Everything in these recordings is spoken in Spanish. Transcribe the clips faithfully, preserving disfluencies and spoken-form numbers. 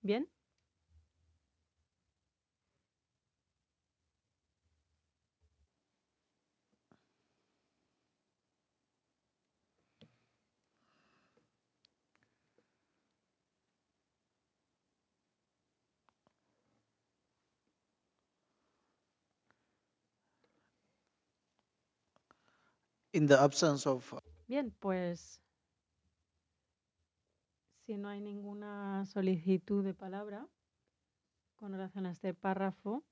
Bien. In the absence of Bien, pues si no hay ninguna solicitud de palabra con relación a este párrafo,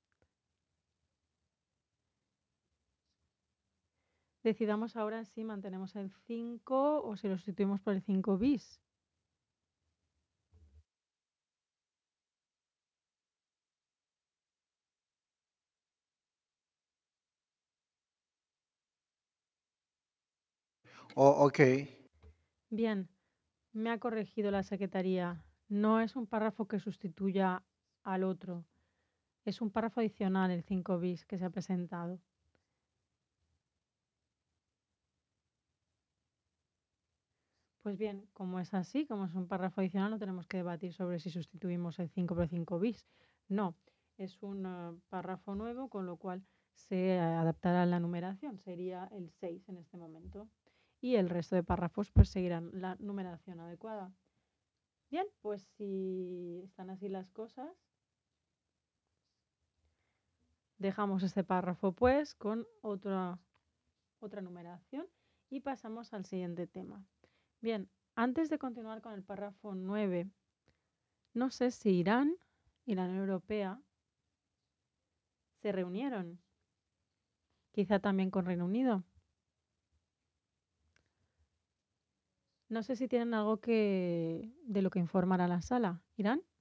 decidamos ahora si mantenemos el cinco o si lo sustituimos por el cinco bis. oh, okay. Bien, me ha corregido la secretaría. No es un párrafo que sustituya al otro. Es un párrafo adicional, el cinco bis, que se ha presentado. Pues bien, como es así, como es un párrafo adicional, no tenemos que debatir sobre si sustituimos el cinco por el cinco bis. No, es un uh, párrafo nuevo, con lo cual se uh, adaptará la numeración. Sería el seis en este momento. Y el resto de párrafos pues seguirán la numeración adecuada. Bien, pues si están así las cosas, dejamos este párrafo pues con otra, otra numeración y pasamos al siguiente tema. Bien, antes de continuar con el párrafo nueve, no sé si Irán y la Unión Europea se reunieron, quizá también con Reino Unido. No sé si tienen algo que de lo que informar a la sala. ¿Irán?